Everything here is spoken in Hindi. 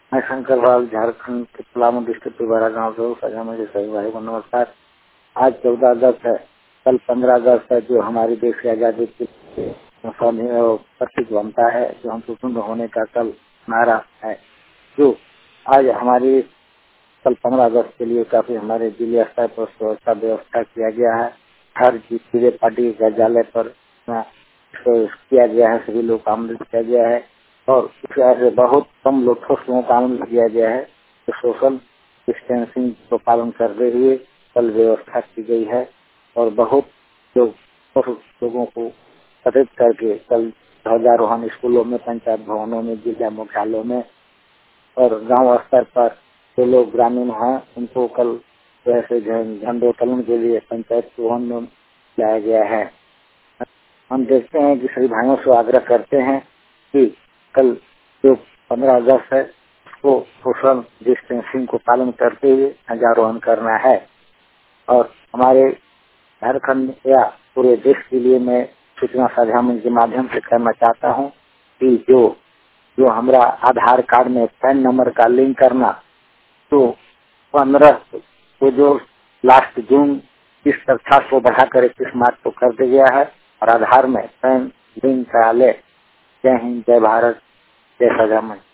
मैं शंकर लाल, झारखंड के पलामू डिस्ट्रिक्ट पिबरा गाँव से हूँ। सजा में सभी भाई को नमस्कार। आज 14 अगस्त है, कल 15 अगस्त है, जो हमारी देश की आजादी की प्रतीक बनता है, जो हम स्वतंत्र होने का कल नारा है। जो आज हमारी कल 15 अगस्त के लिए काफी हमारे जिले स्तर पर सुरक्षा व्यवस्था किया गया है। हर जिले पार्टी कार्यालय पर किया गया है, सभी लोग को आमंत्रित किया गया है और इससे बहुत कम लोगों को आमंत्रित किया गया है। तो सोशल डिस्टेंसिंग को पालन करते हुए कल व्यवस्था की गई है और बहुत लोगों को एकत्रित करके कल ध्वजारोहण स्कूलों में, पंचायत भवनों में, जिला मुख्यालयों में और गांव स्तर पर जो लोग ग्रामीण हैं उनको कल जैसे झंडोत्तोलन के लिए पंचायत भवन में लाया गया है। हम देखते हैं कि सभी भाइयों से आग्रह करते हैं कि कल जो 15 अगस्त है उसको सोशल डिस्टेंसिंग को पालन करते हुए ध्वजारोहण करना है। और हमारे झारखंड या पूरे देश के लिए मैं सूचना साझा मंच के माध्यम से करना चाहता हूँ कि जो हमारा आधार कार्ड में पैन नंबर का लिंक करना, तो 15 को जो लास्ट जून इस कक्षा को बढ़ाकर 21 मार्च को कर दिया गया है और आधार में पैन लिंक करा ले। जय हिंद, जय भारत, जय सजा मंच।